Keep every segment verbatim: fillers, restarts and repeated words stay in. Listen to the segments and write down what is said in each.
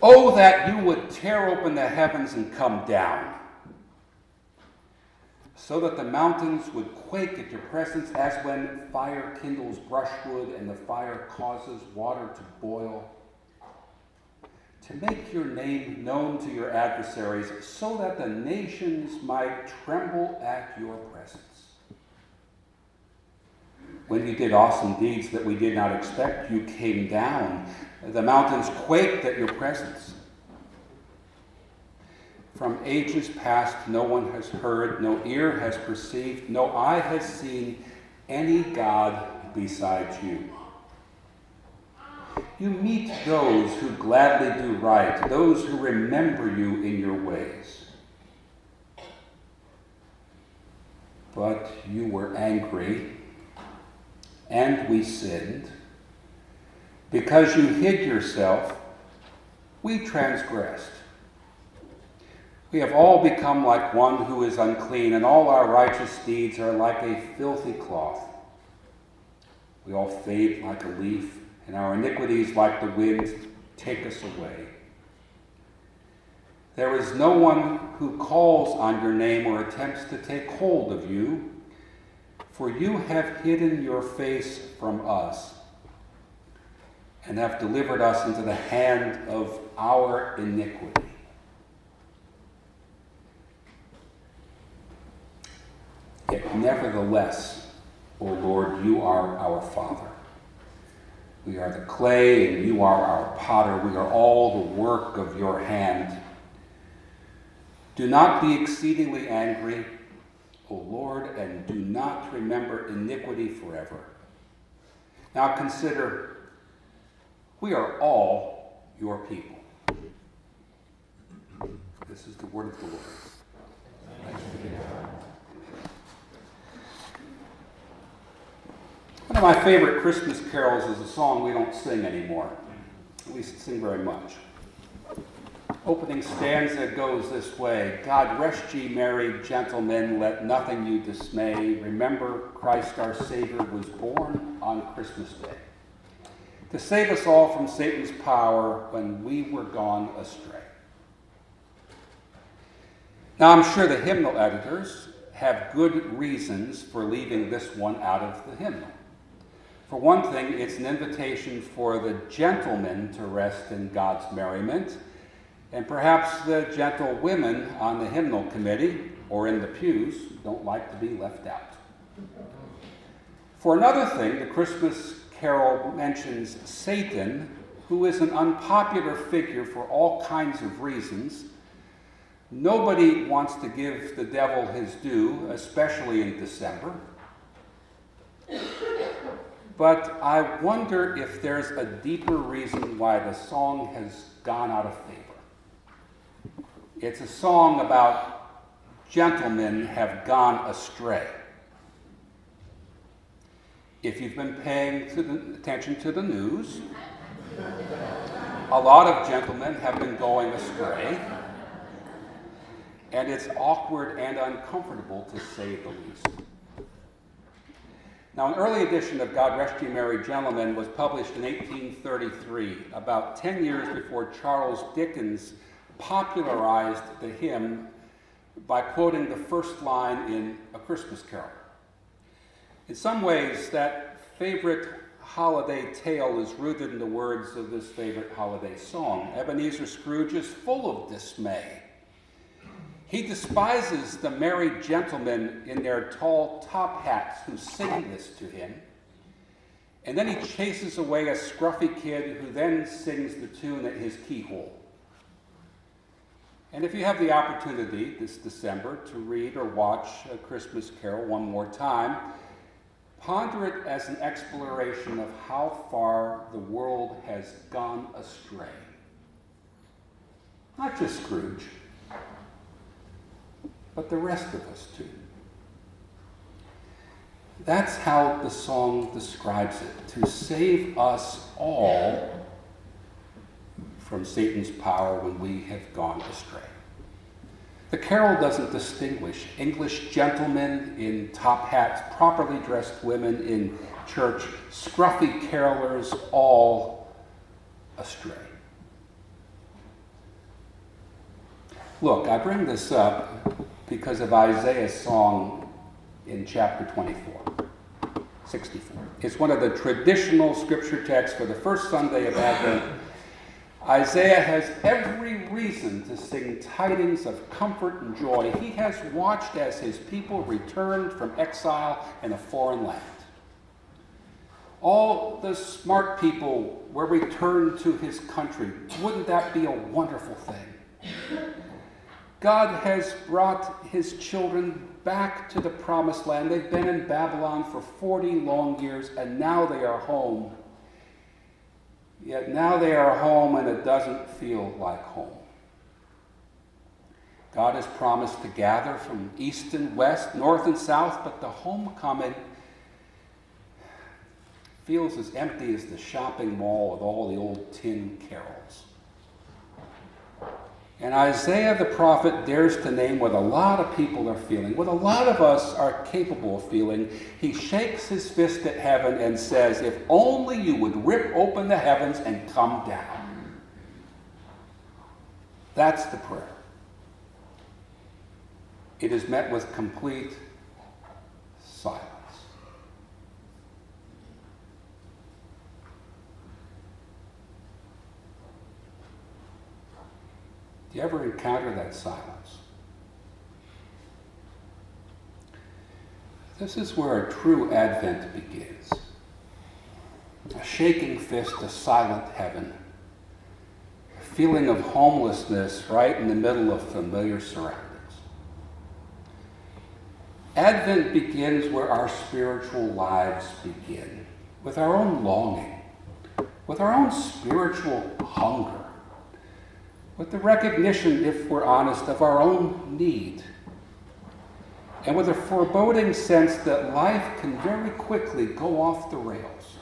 Oh, that you would tear open the heavens and come down, so that the mountains would quake at your presence, as when fire kindles brushwood and the fire causes water to boil, to make your name known to your adversaries, so that the nations might tremble at your presence. When you did awesome deeds that we did not expect, you came down. The mountains quaked at your presence. From ages past, no one has heard, no ear has perceived, no eye has seen any God besides you. You meet those who gladly do right, those who remember you in your ways. But you were angry, and we sinned. Because you hid yourself, we transgressed. We have all become like one who is unclean, and all our righteous deeds are like a filthy cloth. We all fade like a leaf, and our iniquities, like the wind, take us away. There is no one who calls on your name or attempts to take hold of you, for you have hidden your face from us and have delivered us into the hand of our iniquity. Yet nevertheless, O Lord, you are our Father. We are the clay, and you are our potter. We are all the work of your hand. Do not be exceedingly angry, O Lord, and do not remember iniquity forever. Now consider, we are all your people. This is the word of the Lord. Thanks be to God. One of my favorite Christmas carols is a song we don't sing anymore. We sing very much. Opening stanza goes this way. God rest ye merry gentlemen, let nothing you dismay. Remember Christ our Savior was born on Christmas Day to save us all from Satan's power when we were gone astray. Now I'm sure the hymnal editors have good reasons for leaving this one out of the hymnal. For one thing, it's an invitation for the gentlemen to rest in God's merriment, and perhaps the gentlewomen on the hymnal committee or in the pews don't like to be left out. For another thing, the Christmas carol mentions Satan, who is an unpopular figure for all kinds of reasons. Nobody wants to give the devil his due, especially in December. But I wonder if there's a deeper reason why the song has gone out of favor. It's a song about gentlemen have gone astray. If you've been paying to the, attention to the news, a lot of gentlemen have been going astray, and it's awkward and uncomfortable to say the least. Now, an early edition of God Rest Ye Merry Gentlemen was published in eighteen thirty-three, about ten years before Charles Dickens popularized the hymn by quoting the first line in A Christmas Carol. In some ways, that favorite holiday tale is rooted in the words of this favorite holiday song. Ebenezer Scrooge is full of dismay. He despises the merry gentlemen in their tall top hats who sing this to him. And then he chases away a scruffy kid who then sings the tune at his keyhole. And if you have the opportunity this December to read or watch A Christmas Carol one more time, ponder it as an exploration of how far the world has gone astray. Not just Scrooge, but the rest of us too. That's how the song describes it, to save us all from Satan's power when we have gone astray. The carol doesn't distinguish English gentlemen in top hats, properly dressed women in church, scruffy carolers, all astray. Look, I bring this up because of Isaiah's song in chapter twenty-four, sixty-four. It's one of the traditional scripture texts for the first Sunday of Advent. Isaiah has every reason to sing tidings of comfort and joy. He has watched as his people returned from exile in a foreign land. All the smart people were returned to his country. Wouldn't that be a wonderful thing? God has brought his children back to the promised land. They've been in Babylon for forty long years, and now they are home. Yet now they are home, and it doesn't feel like home. God has promised to gather from east and west, north and south, but the homecoming feels as empty as the shopping mall with all the old tin carols. And Isaiah the prophet dares to name what a lot of people are feeling, what a lot of us are capable of feeling. He shakes his fist at heaven and says, if only you would rip open the heavens and come down. That's the prayer. It is met with complete silence. Do you ever encounter that silence? This is where a true Advent begins. A shaking fist, a silent heaven. A feeling of homelessness right in the middle of familiar surroundings. Advent begins where our spiritual lives begin, with our own longing, with our own spiritual hunger, with the recognition, if we're honest, of our own need, and with a foreboding sense that life can very quickly go off the rails.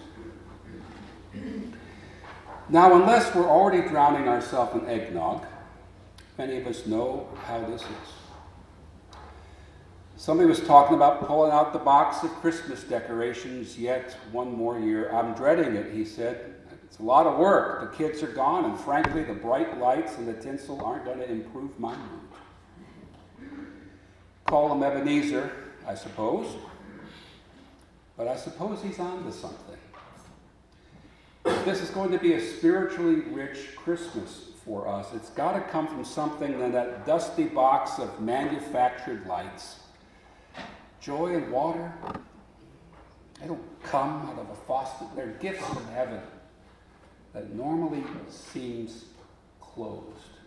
Now, unless we're already drowning ourselves in eggnog, many of us know how this is. Somebody was talking about pulling out the box of Christmas decorations yet one more year. I'm dreading it, he said. It's a lot of work. The kids are gone, and frankly, the bright lights and the tinsel aren't going to improve my mood. Call him Ebenezer, I suppose. But I suppose he's on to something. This is going to be a spiritually rich Christmas for us. It's got to come from something than that dusty box of manufactured lights. Joy and water, they don't come out of a faucet. They're gifts from heaven that normally seems closed.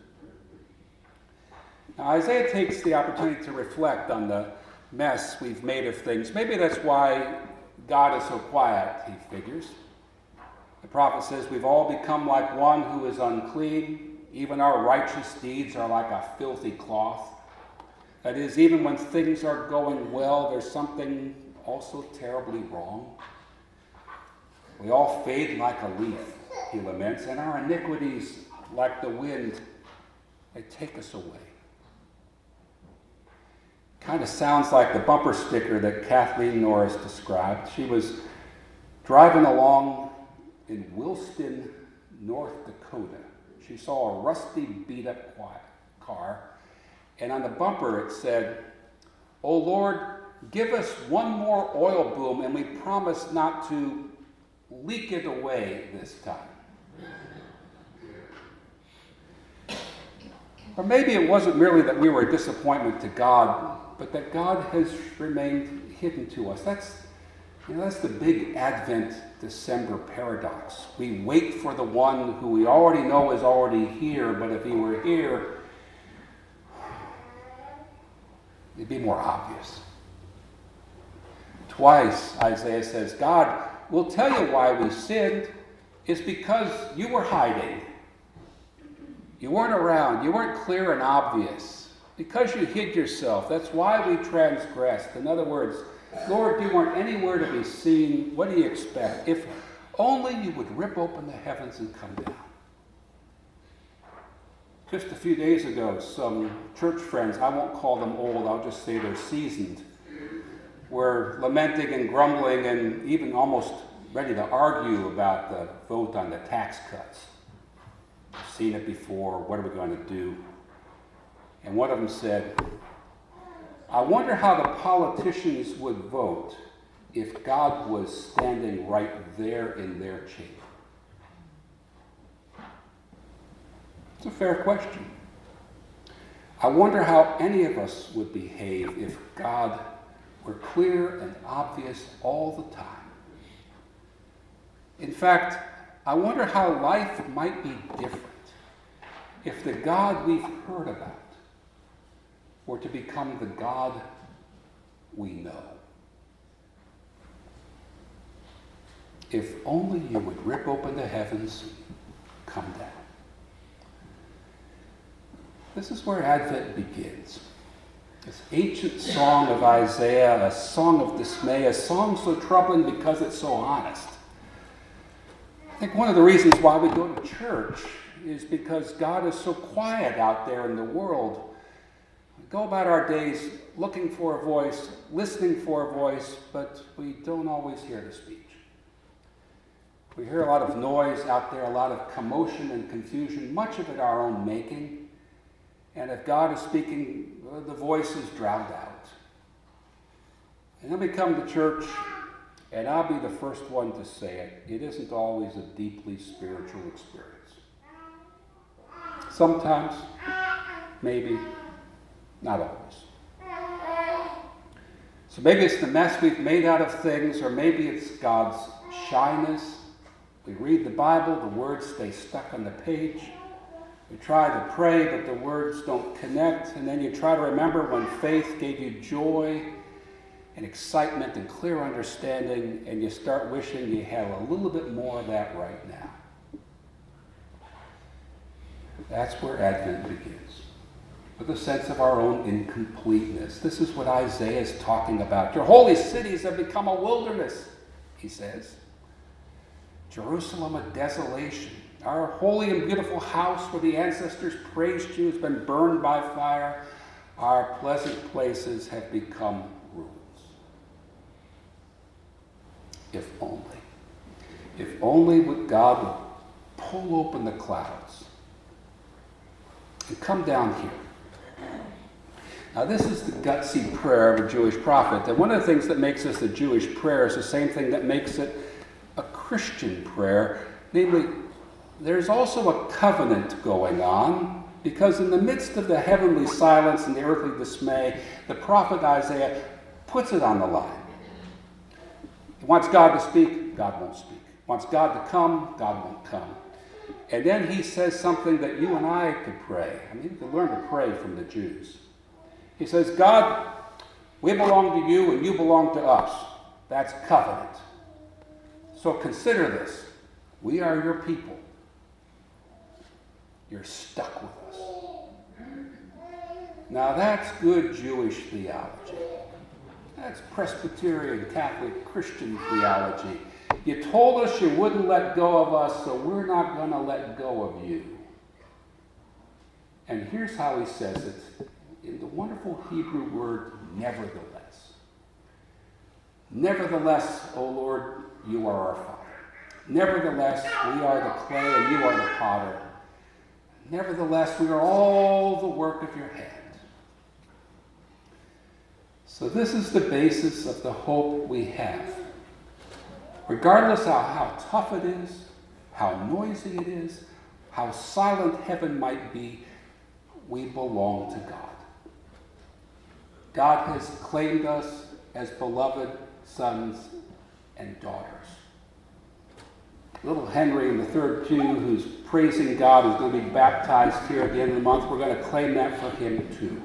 Now, Isaiah takes the opportunity to reflect on the mess we've made of things. Maybe that's why God is so quiet, he figures. The prophet says, we've all become like one who is unclean. Even our righteous deeds are like a filthy cloth. That is, even when things are going well, there's something also terribly wrong. We all fade like a leaf, he laments, and our iniquities, like the wind, they take us away. Kind of sounds like the bumper sticker that Kathleen Norris described. She was driving along in Williston, North Dakota. She saw a rusty, beat-up car, and on the bumper it said, "Oh Lord, give us one more oil boom, and we promise not to leak it away this time." Or maybe it wasn't merely that we were a disappointment to God, but that God has remained hidden to us. That's, you know, that's the big Advent December paradox. We wait for the one who we already know is already here, but if he were here, it'd be more obvious. Twice, Isaiah says, God, we'll tell you why we sinned. It's because you were hiding. You weren't around. You weren't clear and obvious. Because you hid yourself. That's why we transgressed. In other words, Lord, you weren't anywhere to be seen. What do you expect? If only you would rip open the heavens and come down. Just a few days ago, some church friends, I won't call them old, I'll just say they're seasoned, were lamenting and grumbling and even almost ready to argue about the vote on the tax cuts. I've seen it before. What are we going to do? And one of them said, I wonder how the politicians would vote if God was standing right there in their chamber. It's a fair question. I wonder how any of us would behave if God were clear and obvious all the time. In fact, I wonder how life might be different if the God we've heard about were to become the God we know. If only you would rip open the heavens and come down. This is where Advent begins. This ancient song of Isaiah, a song of dismay, a song so troubling because it's so honest. I think one of the reasons why we go to church is because God is so quiet out there in the world. We go about our days looking for a voice, listening for a voice, but we don't always hear the speech. We hear a lot of noise out there, a lot of commotion and confusion, much of it our own making. And if God is speaking, the voice is drowned out. And then we come to church, and I'll be the first one to say it. It isn't always a deeply spiritual experience. Sometimes, maybe, not always. So maybe it's the mess we've made out of things, or maybe it's God's shyness. We read the Bible, the words stay stuck on the page. You try to pray, but the words don't connect. And then you try to remember when faith gave you joy and excitement and clear understanding, and you start wishing you had a little bit more of that right now. That's where Advent begins, with a sense of our own incompleteness. This is what Isaiah is talking about. Your holy cities have become a wilderness, he says. Jerusalem, a desolation. Our holy and beautiful house where the ancestors praised you has been burned by fire. Our pleasant places have become ruins. If only. If only would God would pull open the clouds and come down here. Now this is the gutsy prayer of a Jewish prophet. And one of the things that makes this a Jewish prayer is the same thing that makes it a Christian prayer. Namely, there's also a covenant going on, because in the midst of the heavenly silence and the earthly dismay, the prophet Isaiah puts it on the line. He wants God to speak, God won't speak. He wants God to come, God won't come. And then he says something that you and I could pray. I mean, we could learn to pray from the Jews. He says, God, we belong to you and you belong to us. That's covenant. So consider this. We are your people. You're stuck with us. Now that's good Jewish theology. That's Presbyterian, Catholic, Christian theology. You told us you wouldn't let go of us, so we're not going to let go of you. And here's how he says it in the wonderful Hebrew word, nevertheless. Nevertheless, O Lord, you are our Father. Nevertheless, we are the clay and you are the potter. Nevertheless, we are all the work of your hand. So this is the basis of the hope we have. Regardless of how tough it is, how noisy it is, how silent heaven might be, we belong to God. God has claimed us as beloved sons and daughters. Little Henry in the third pew, who's praising God, is going to be baptized here at the end of the month. We're going to claim that for him too.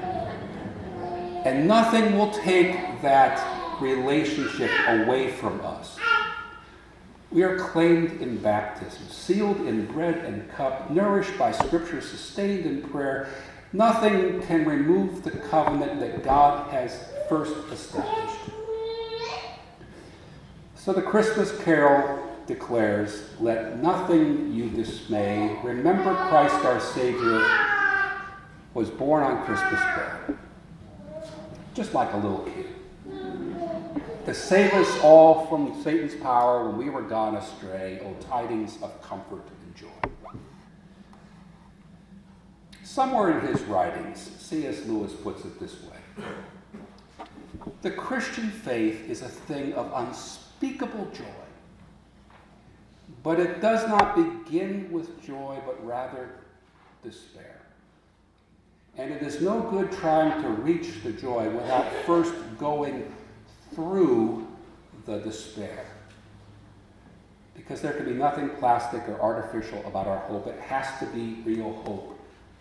And nothing will take that relationship away from us. We are claimed in baptism, sealed in bread and cup, nourished by Scripture, sustained in prayer. Nothing can remove the covenant that God has first established. So the Christmas carol declares, let nothing you dismay. Remember Christ our Savior was born on Christmas Day. Just like a little kid. To save us all from Satan's power when we were gone astray, oh tidings of comfort and joy. Somewhere in his writings, C S Lewis puts it this way: the Christian faith is a thing of unspeakable joy, but it does not begin with joy, but rather despair. And it is no good trying to reach the joy without first going through the despair. Because there can be nothing plastic or artificial about our hope. It has to be real hope.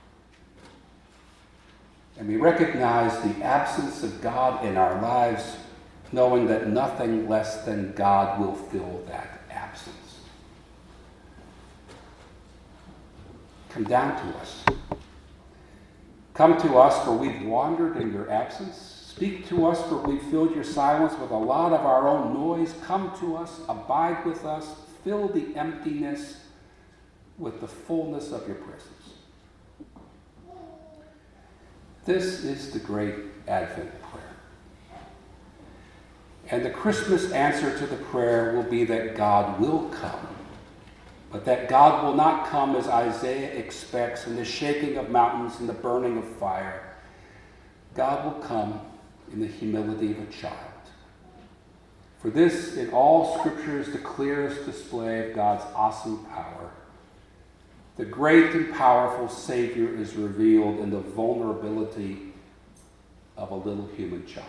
And we recognize the absence of God in our lives, knowing that nothing less than God will fill that absence. Come down to us. Come to us, for we've wandered in your absence. Speak to us, for we've filled your silence with a lot of our own noise. Come to us, abide with us, fill the emptiness with the fullness of your presence. This is the great Advent prayer. And the Christmas answer to the prayer will be that God will come, but that God will not come as Isaiah expects in the shaking of mountains and the burning of fire. God will come in the humility of a child. For this, in all Scripture, is the clearest display of God's awesome power. The great and powerful Savior is revealed in the vulnerability of a little human child.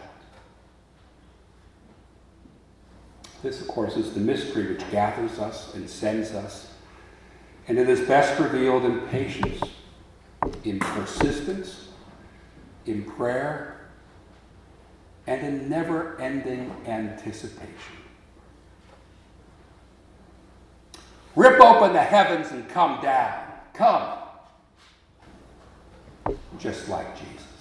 This, of course, is the mystery which gathers us and sends us, and it is best revealed in patience, in persistence, in prayer, and in never-ending anticipation. Rip open the heavens and come down. Come. Just like Jesus.